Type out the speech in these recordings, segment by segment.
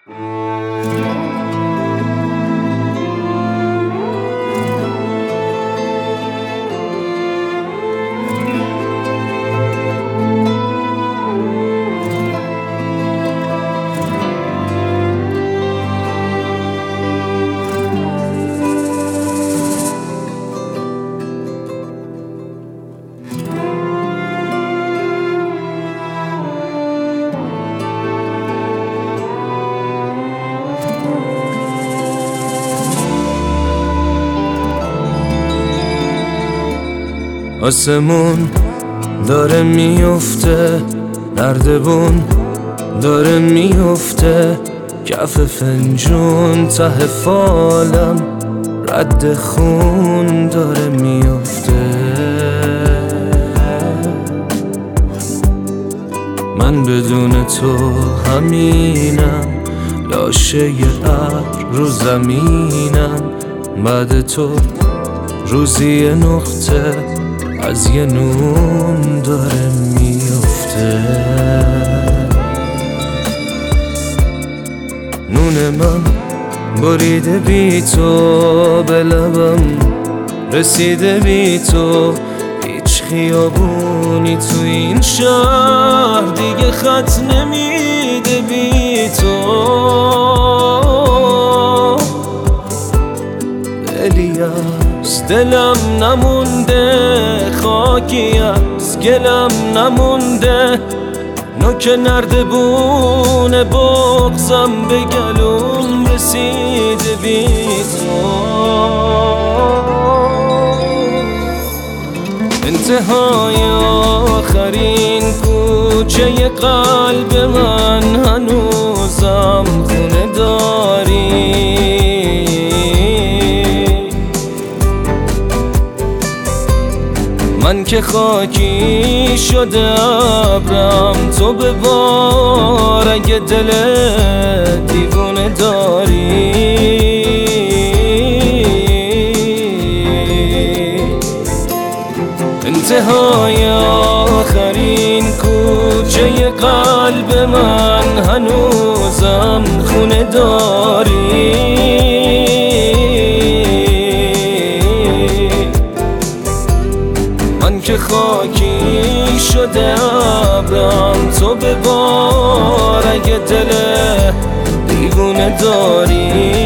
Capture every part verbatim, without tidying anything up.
آسمون داره میفته، نردبون داره میفته، کف فنجون ته فالم رد خون داره میفته. من بدون تو همینم، لاشه ابر رو زمینم، بعد تو روزی نقطه از یه نون داره میفته. نون من بریده بی تو، به لبم رسیده بی تو، هیچ خیابونی تو این شهر دیگه خط نمیده بی تو. دلی از دلم نمونده، خاکی از گلم نمونده، نوک نردبون بغضم به گلوم رسیده بی تو. انتهای آخرین کوچه قلب من هنوزم خونه داری. من که خاکی شده ابرم، تو به بار اگه دل دیوونه داری. انتهای آخرین کوچه قلب من هنوزم خونه داری. من که خاکی شده ابرم، تو به بار اگه دل دیوونه داری.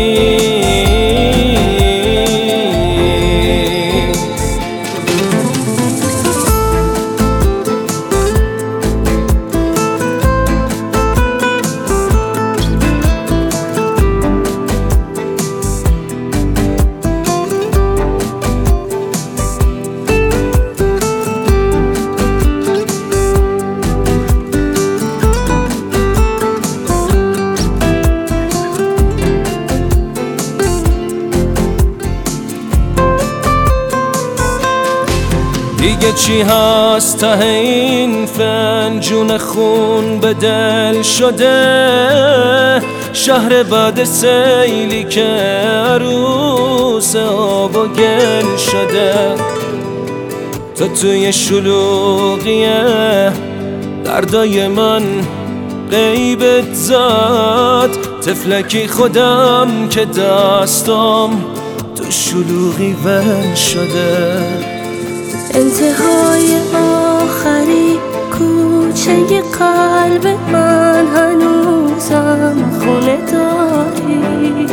دیگه چی هست ته این فنجون خون به دل شده، شهر بعد سیلی که عروس آب و گل شده. تو توی شلوغیه دردای من غیبت زد، تفلکی خودم که دستام تو شلوغی ول شده. انتهای آخری کوچه قلب من هنوزم خونه داری.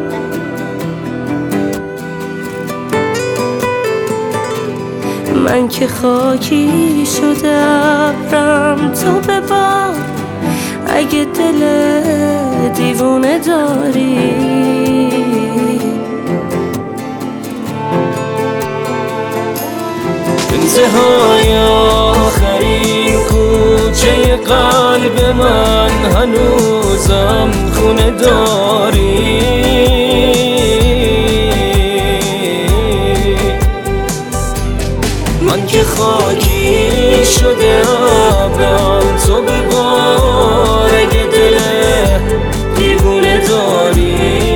من که خاکی شده ابرم، تو به بار اگه دل دیوونه داری. انتهای آخرین کوچه قلب من هنوزم خونه داری. من که خاکی شده ابرم، تو به بار اگه دل دیوونه داری.